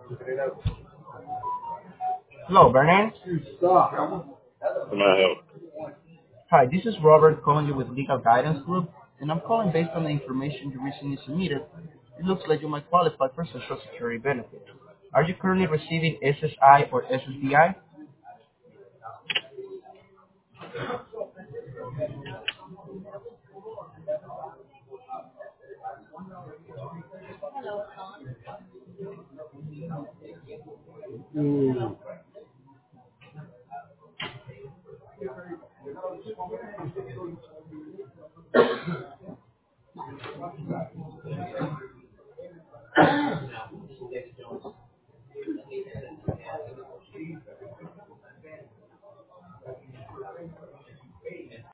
Hello, Bernard. Can I help? Hi, this is Robert calling you with Legal Guidance Group, and I'm calling based on the information you recently submitted. It looks like you might qualify for Social Security benefits. Are you currently receiving SSI or SSDI?